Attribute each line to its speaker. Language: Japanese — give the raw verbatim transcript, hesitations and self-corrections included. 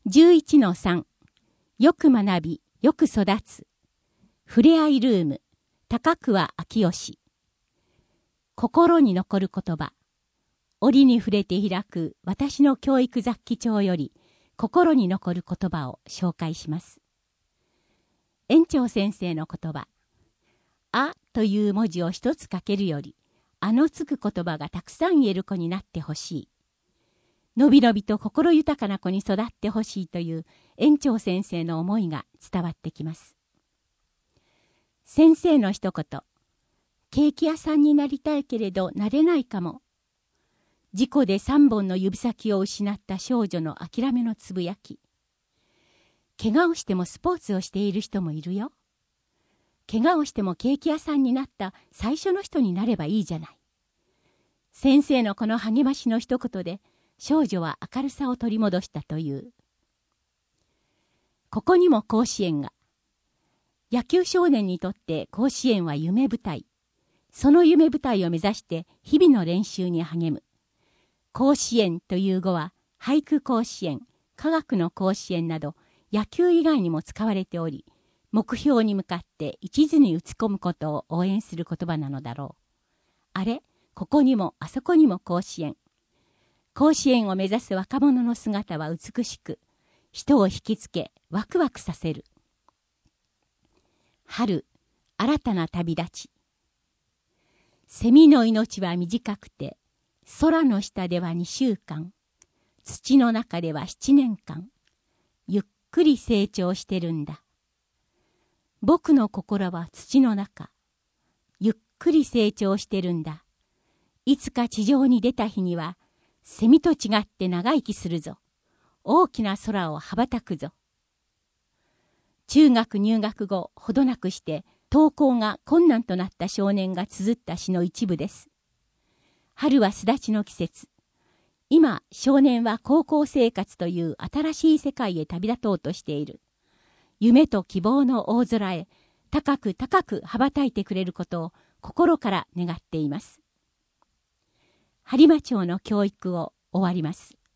Speaker 1: じゅういちのさん よく学び、よく育つ。ふれあいルーム、高桑昭義。心に残る言葉。折に触れて開く私の教育雑記帳より心に残る言葉を紹介します。園長先生の言葉。あという文字を一つ書けるより、あのつく言葉がたくさん言える子になってほしい。のびのびと心豊かな子に育ってほしいという園長先生の思いが伝わってきます。先生の一言。ケーキ屋さんになりたいけれどなれないかも。事故で三本の指先を失った少女の諦めのつぶやき。怪我をしてもスポーツをしている人もいるよ。怪我をしてもケーキ屋さんになった最初の人になればいいじゃない。先生のこの励ましの一言で少女は明るさを取り戻したという。ここにも甲子園が。野球少年にとって甲子園は夢舞台。その夢舞台を目指して日々の練習に励む。甲子園という語は俳句甲子園、科学の甲子園など野球以外にも使われており、目標に向かって一途に打ち込むことを応援する言葉なのだろう。あれ、ここにもあそこにも甲子園。甲子園を目指す若者の姿は美しく、人を引きつけワクワクさせる。春、新たな旅立ち。セミの命は短くて、空の下ではにしゅうかん、土の中ではななねんかん、ゆっくり成長してるんだ。僕の心は土の中、ゆっくり成長してるんだ。いつか地上に出た日には、セミと違って長生きするぞ。大きな空を羽ばたくぞ。中学入学後、ほどなくして登校が困難となった少年が綴った詩の一部です。春は巣立ちの季節。今、少年は高校生活という新しい世界へ旅立とうとしている。夢と希望の大空へ高く高く羽ばたいてくれることを心から願っています。播磨町の教育を終わります。